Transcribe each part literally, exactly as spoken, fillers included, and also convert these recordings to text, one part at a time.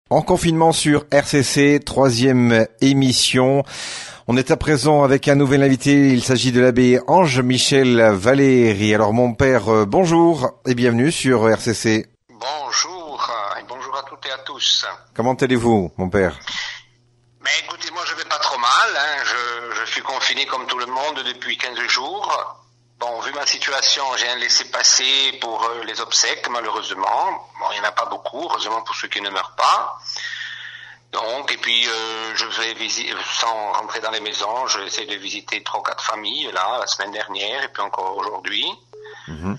En confinement sur R C C, troisième émission. On est à présent avec un nouvel invité. Il s'agit de l'abbé Ange-Michel Valéry. Alors mon père, euh, bonjour et bienvenue sur R C C. Bonjour et bonjour à toutes et à tous. Comment allez-vous, mon père? Mais écoutez, moi je vais pas trop mal. Hein. Je, je suis confiné comme tout le monde depuis quinze jours. Bon, vu ma situation, j'ai un laissez-passer pour euh, les obsèques, malheureusement. Bon, il n'y en a pas beaucoup, heureusement pour ceux qui ne meurent pas. Donc, et puis, euh, je vais visiter, sans rentrer dans les maisons, je vais essayer de visiter trois ou quatre familles, là, la semaine dernière, et puis encore aujourd'hui. Mmh.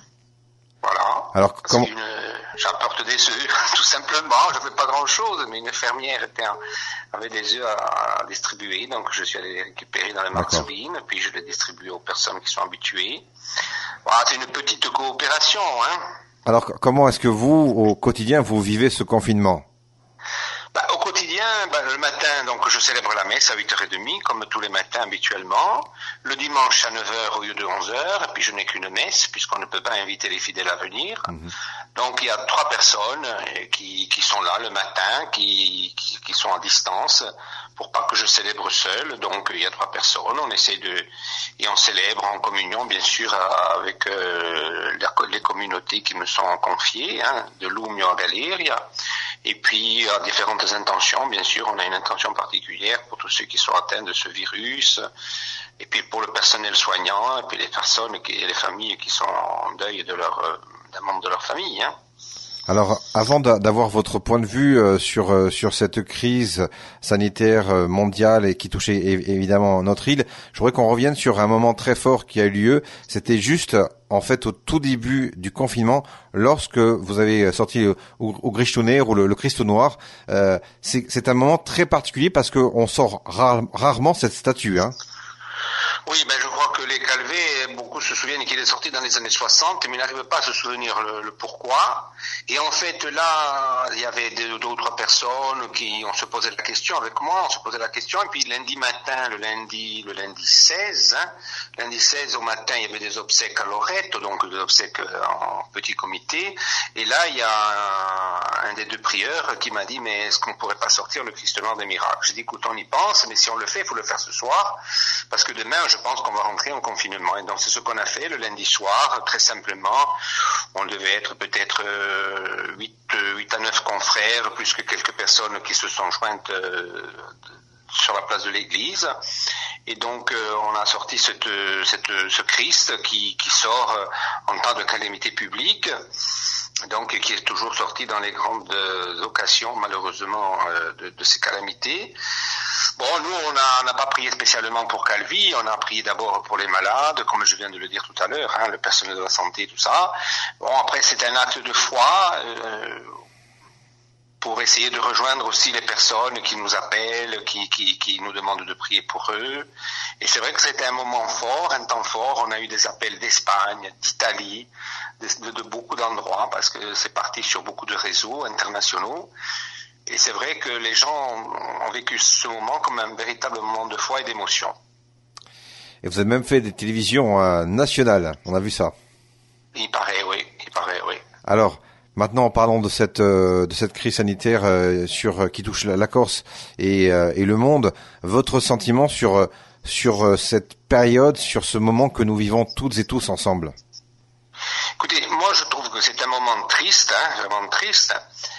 Voilà. Alors, comment... Une, j'apporte des œufs, tout simplement. Je ne fais pas grand-chose, mais une fermière était en, avait des œufs à, à distribuer, donc je suis allé les récupérer dans les marcelines, puis je les distribue aux personnes qui sont habituées. Voilà, c'est une petite coopération, hein. Alors, comment est-ce que vous, au quotidien, vous vivez ce confinement? Bah, au quotidien, bah, le matin, donc, je célèbre la messe à huit heures trente, comme tous les matins habituellement. Le dimanche à neuf heures au lieu de onze heures, et puis je n'ai qu'une messe, puisqu'on ne peut pas inviter les fidèles à venir. Mmh. Donc, il y a trois personnes qui, qui sont là le matin, qui, qui, qui sont à distance, pour pas que je célèbre seul. Donc, il y a trois personnes, on essaie de, et on célèbre en communion, bien sûr, avec euh, les communautés qui me sont confiées, hein, de Lumio à Galeria. Et puis, à différentes intentions, bien sûr, on a une intention particulière pour tous ceux qui sont atteints de ce virus, et puis pour le personnel soignant, et puis les personnes, qui, les familles qui sont en deuil de leur, d'un membre de leur famille, hein. Alors, avant d'avoir votre point de vue euh, sur euh, sur cette crise sanitaire euh, mondiale et qui touchait évidemment notre île, je voudrais qu'on revienne sur un moment très fort qui a eu lieu. C'était juste, en fait, au tout début du confinement, lorsque vous avez sorti au, au Gristoner ou le, le Christ noir. Euh, c'est un moment très particulier parce qu'on sort rar, rarement cette statue, hein. Oui, ben je crois que les Calvés, beaucoup se souviennent qu'il est sorti dans les années soixante, mais ils n'arrivent pas à se souvenir le, le pourquoi. Et en fait, là, il y avait deux, deux ou trois personnes qui, on se posait la question avec moi, on se posait la question, et puis lundi matin, le lundi, le lundi seize, hein, lundi seize au matin, il y avait des obsèques à Loreto, donc des obsèques en petit comité. Et là, il y a un, un des deux prieurs qui m'a dit, mais est-ce qu'on pourrait pas sortir le Christ noir des miracles? J'ai dit, écoute, on y pense, mais si on le fait, il faut le faire ce soir, parce que demain, je pense qu'on va rentrer en confinement. Et donc, c'est ce qu'on a fait le lundi soir, très simplement. On devait être peut-être euh, huit à neuf confrères, plus que quelques personnes qui se sont jointes euh, sur la place de l'église. Et donc, euh, on a sorti cette, cette, ce Christ qui, qui sort euh, en temps de calamité publique, donc qui est toujours sorti dans les grandes euh, occasions, malheureusement, euh, de, de ces calamités. Bon, nous, on n'a pas prié spécialement pour Calvi, on a prié d'abord pour les malades, comme je viens de le dire tout à l'heure, hein, le personnel de la santé, tout ça. Bon, après, c'est un acte de foi euh, pour essayer de rejoindre aussi les personnes qui nous appellent, qui, qui, qui nous demandent de prier pour eux. Et c'est vrai que c'était un moment fort, un temps fort. On a eu des appels d'Espagne, d'Italie, de, de, de beaucoup d'endroits, parce que c'est parti sur beaucoup de réseaux internationaux. Et c'est vrai que les gens ont vécu ce moment comme un véritable moment de foi et d'émotion. Et vous avez même fait des télévisions euh, nationales, on a vu ça. Il paraît, oui, il paraît, oui. Alors, maintenant, en parlant de cette euh, de cette crise sanitaire euh, sur euh, qui touche la, la Corse et euh, et le monde, votre sentiment sur euh, sur euh, cette période, sur ce moment que nous vivons toutes et tous ensemble? Écoutez, moi, je trouve que c'est un moment triste, hein, vraiment triste.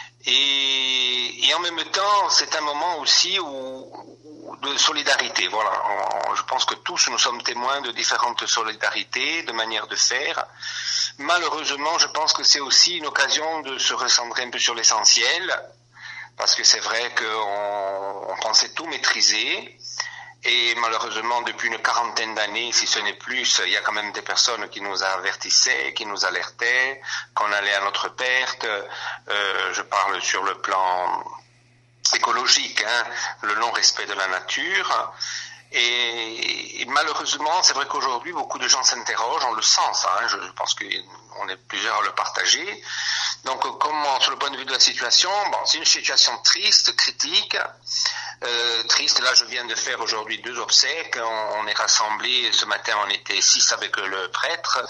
Et, et en même temps, c'est un moment aussi où, où, de solidarité. Voilà, on, je pense que tous nous sommes témoins de différentes solidarités, de manières de faire. Malheureusement, je pense que c'est aussi une occasion de se recentrer un peu sur l'essentiel, parce que c'est vrai qu'on on pensait tout maîtriser. Et malheureusement, depuis une quarantaine d'années, si ce n'est plus, il y a quand même des personnes qui nous avertissaient, qui nous alertaient, qu'on allait à notre perte. Euh, je parle sur le plan écologique, hein, le non-respect de la nature. Et, et malheureusement, c'est vrai qu'aujourd'hui, beaucoup de gens s'interrogent, on le sent ça, hein, je pense qu'on est plusieurs à le partager. Donc, comment, sur le point de vue de la situation, bon, c'est une situation triste, critique, euh, triste. Là, je viens de faire aujourd'hui deux obsèques, on, on est rassemblés, ce matin on était six avec le prêtre.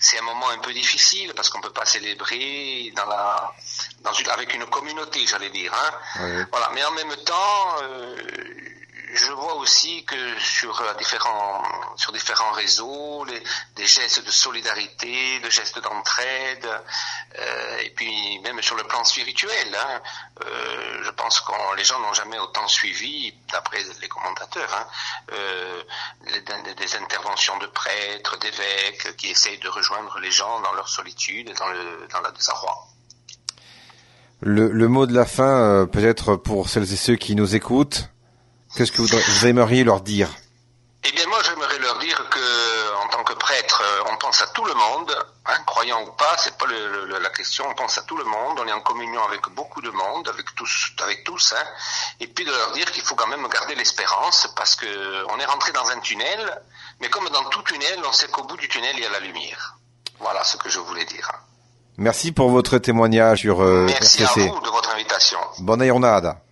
c'est un moment un peu difficile parce qu'on peut pas célébrer dans la, dans une, avec une communauté, j'allais dire. Hein. Oui. Voilà. Mais en même temps, euh, je vois aussi que sur différents, sur différents réseaux, les, des gestes de solidarité, des gestes d'entraide, euh, et puis même sur le plan spirituel. Hein, euh, je pense que les gens n'ont jamais autant suivi, d'après les commentateurs, hein, euh, des, des interventions de prêtres, d'évêques, qui essayent de rejoindre les gens dans leur solitude et dans le, dans le désarroi. Le, le mot de la fin, euh, peut-être pour celles et ceux qui nous écoutent. Qu'est-ce que vous, vous aimeriez leur dire? Eh bien, moi, j'aimerais leur dire que, en tant que prêtre, on pense à tout le monde, hein, croyant ou pas, c'est pas le, le, la question. On pense à tout le monde. On est en communion avec beaucoup de monde, avec tous, avec tous, hein. Et puis de leur dire qu'il faut quand même garder l'espérance, parce que on est rentré dans un tunnel, mais comme dans tout tunnel, on sait qu'au bout du tunnel, il y a la lumière. Voilà ce que je voulais dire. Merci pour votre témoignage sur euh, Merci R C C. à vous de votre invitation. Bonne journée.